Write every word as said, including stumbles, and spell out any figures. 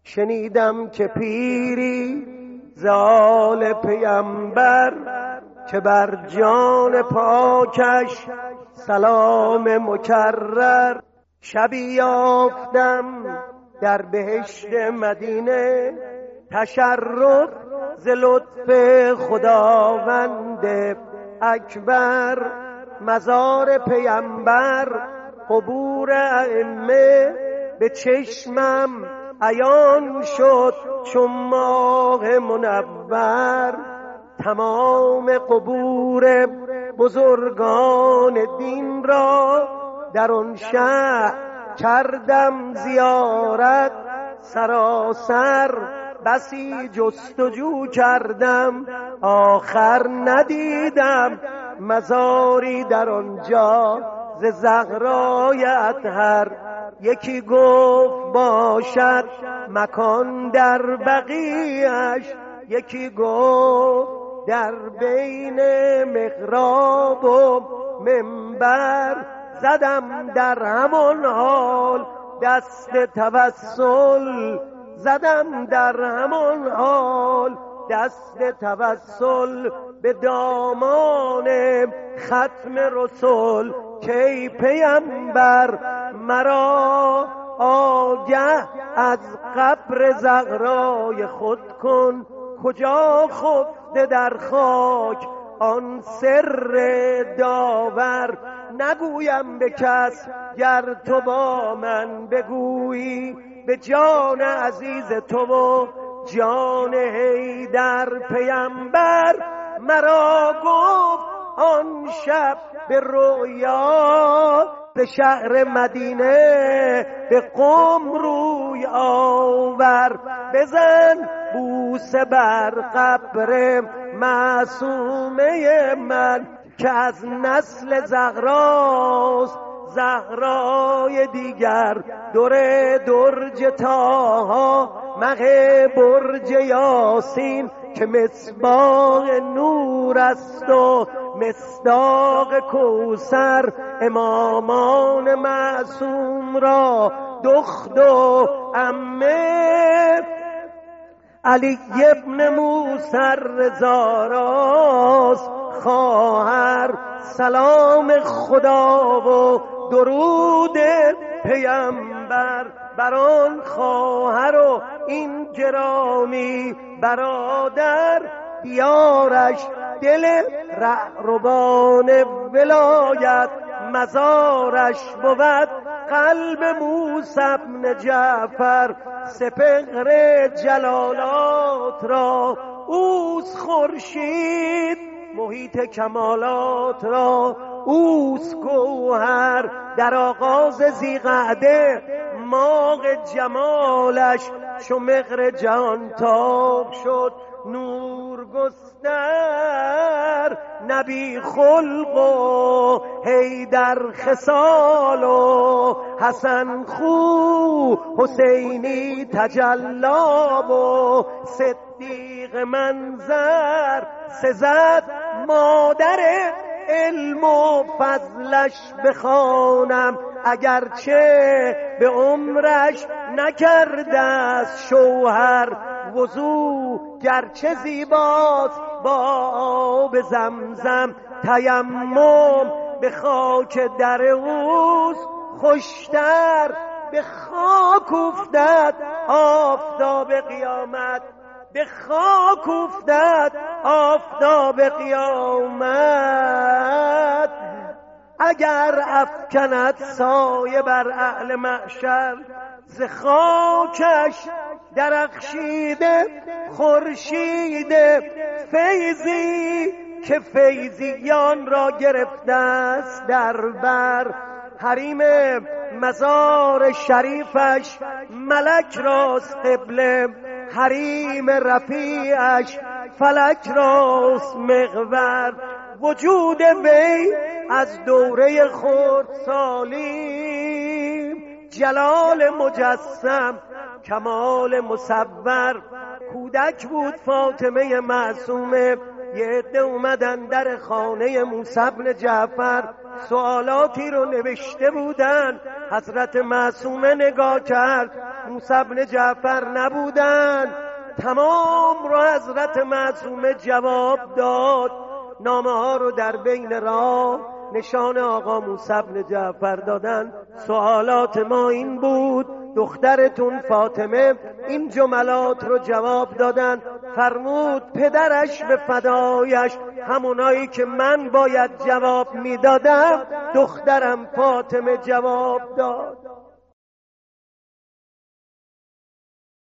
شنیدم که پیری زال پیامبر که بر جان پاکش سلام مکرر. شبی یافتم در بهشت مدینه تشرف ز لطف خداوند اکبر. مزار پیامبر قبور ائمه به چشمم عیان شد چون ماه منور. تمام قبور بزرگان دین را در آن شهر کردم زیارت سراسر. بسی جستجو کردم آخر ندیدم مزاری در آنجا ز زهرای اطهر. یکی گفت باشد مکان در بقیعش، یکی گفت در بین محراب و منبر. زدم در همان حال دست توسل، زدم در همان حال دست توسل به دامان ختم رسول که ای پیامبر مرا آگه از قبر زهرای خود کن. کجا خفته در خاک آن سر داور؟ نگویم به کس گر تو با من بگویی، به جان عزیز تو و جان حیدر. پیامبر مرا گفت آن شب به رویا به شهر مدینه به قم روی آور. بزن بوسه بر قبر معصومه من که از نسل زهراست زهرای دیگر. دره درج تاها مه برج یاسین که مصباح نور است و مصداق کوثر. امامان معصوم را دخت و عمه علی ابن موسی رضا راست خواهر. سلام خدا و درود پیامبر بر آن خواهر و این گرامی برادر. دیارش دل رهروان ولایت، مزارش بود قلب موسی بن جعفر. سپهر جلالات را اوست خورشید، محیط کمالات را اوست گوهر. در آغاز ذی‌قعده ماه جمالش چو مهر جهان تاب شد نور گستر. نبی خلق و حیدر خصال و حسن خو حسینی تجلاب و صدیق منظر. سزد مادر علم و فضلش بخوانم اگرچه به عمرش نکرده است شوهر. وضو گرچه زیباست با آب زمزم، تیمم به خاک در اوست خوشتر. به خاک افتد آفتاب قیامت، به خاک افتد آفتاب قیامت. اگر افکند سایه بر اهل محشر، ز خاکش درخشیده خورشید فیضی که فیضیان را گرفته است در بر. حریم مزار شریفش ملک راست قبله، حریم رفیعش فلک راست محور. وجود وی از دوره خردسالی، جلال مجسم کمال مصور. کودک بود فاطمه معصومه، یه عده اومدن در خانه موسی بن جعفر سوالاتی رو نوشته بودن. حضرت معصومه نگاه کرد موسی بن جعفر نبودن. تمام رو حضرت معصومه جواب داد. نامه ها رو در بین راه نشان آقا موسی بن جعفر دادن. سوالات ما این بود، دخترتون فاطمه این جملات رو جواب دادن. فرمود پدرش به فدایش، همونایی که من باید جواب میدادم دخترم فاطمه جواب داد.